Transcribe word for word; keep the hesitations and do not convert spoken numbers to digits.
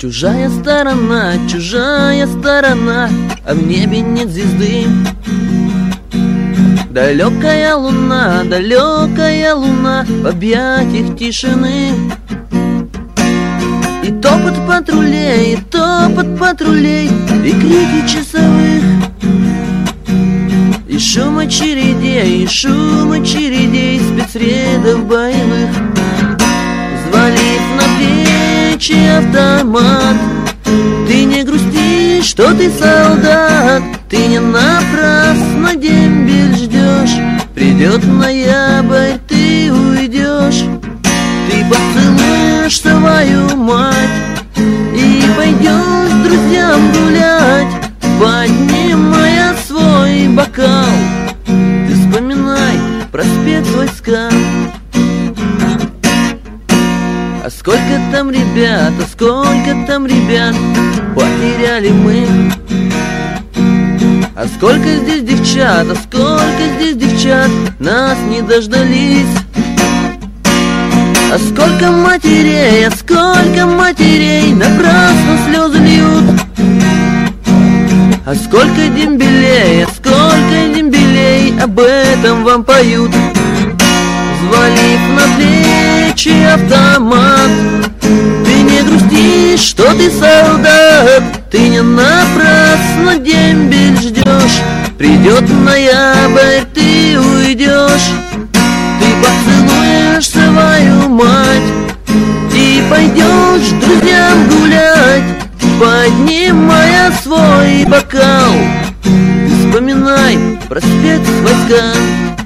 Чужая сторона, чужая сторона, а в небе нет звезды. Далекая луна, далекая луна в объятиях тишины. И топот патрулей, и топот патрулей, и крики часовых, и шум очередей, и шум очередей спецрядов боевых. Взвалив на плечи автомат, ты не грусти, что ты солдат. Ты не напрасно дембель ждешь, придет ноябрь, ты уйдешь. Ты поцелуешь свою мать и пойдешь с друзьям гулять, поднимая свой бокал. Ты вспоминай проспект Войска. А сколько там ребят, а сколько там ребят потеряли мы. А сколько здесь девчат, а сколько здесь девчат нас не дождались. А сколько матерей, а сколько матерей напрасно слезы льют. А сколько дембелей, а сколько дембелей об этом вам поют. Взвалив на плечи автомат, ты не грусти, что ты солдат. Ты не напрасно дембель ждешь, придет ноябрь, ты уйдешь. Ты поцелуешь свою мать и пойдешь с друзьям гулять, поднимая свой бокал. Вспоминай проспект Войска.